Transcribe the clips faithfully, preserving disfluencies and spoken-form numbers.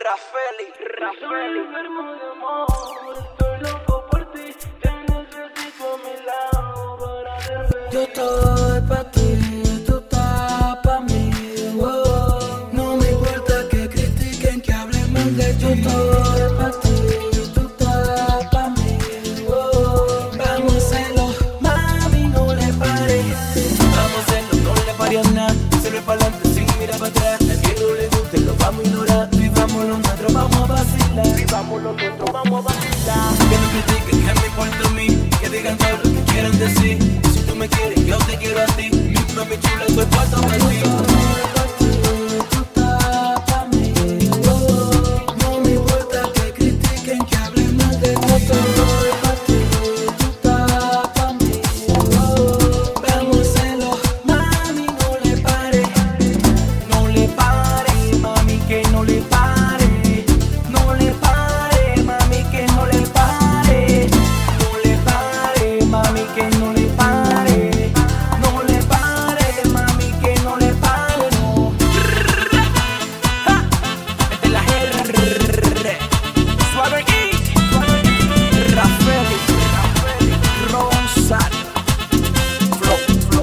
Rafeli, Rafeli. Enfermo de amor, estoy loco por ti. Te necesito a mi lado para ser feliz. Yo estoy pa' ti, tú estás pa' mí. Oh, no me importa que critiquen, que hablen mal de ti. Yo estoy pa' ti, tú estás pa' mí. Oh, vamos a hacerlo, mami, no le pares. Vamos a hacerlo, no le pares a nada. Se ve para adelante sin mirar para atrás. A quien no le guste lo vamos a ignorar. Vivamos lo nuestro, vamos a vacilar. Vivamos lo nuestro, vamos a vacilar. Que no critiquen, que me importa a mí. Que digan todo lo que quieran decir. Si tú me quieres, yo te quiero a ti. Mi mami chula, estoy puesto para ti. Tú estás pa' mí. Oh, no me importa que critiquen, que hablen mal de ti. Estoy pa' ti, tú estás pa' mí. Oh, vamos a hacerlo, mami, no le pares. No le pares, mami, que no le pares. No le pares, mami, que no le pares. No le pares, mami, que no le pares. No le pares, mami, que no le pares. No. Ja, este es la R. Suave y Rafeli, Rafeli, Ronsal, Flow, Flow.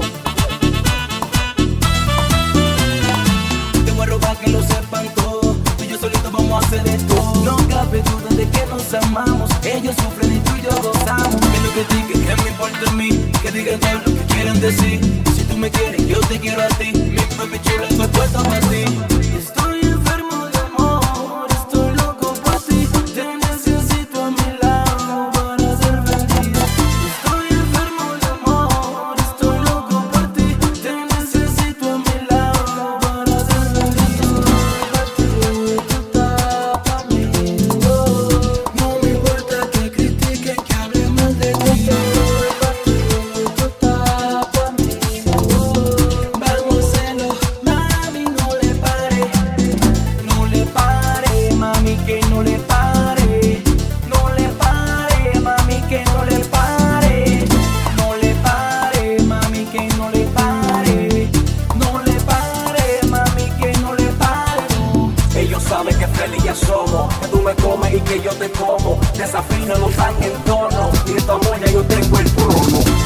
Te voy a robar que lo sepan todos. Tú y yo solitos vamos a hacer de todo. No cabe duda de que nos amamos. Ellos sufren y tú y yo gozamos. Que no critiquen, que me importa a mí. Que digan todo lo que quieran decir. Si tú me quieres, yo te quiero a ti. Mi mami chula, estoy puesto para ti. Estoy enfermo de amor, estoy loco por ti. Te necesito a mi lado para ser feliz. Estoy enfermo de amor, estoy loco por ti. Te necesito a mi lado para ser feliz. Tú estás pa' mí. Oh, no me importa que critiquen, que hablen mal de ti. Estoy pa' ti, tú estás pa' mí. Oh, vamos a hacerlo, mami, no le pares. No le pares, mami, que no le pares. No le pares, mami, que no le pares. No le pares, mami, que no le pares. No le pares, mami, que no le pares. No. Ellos saben que Feli ya somos, que tú me comes y que yo te como. Desafina, no están en tono, y esta moña yo tengo el trono.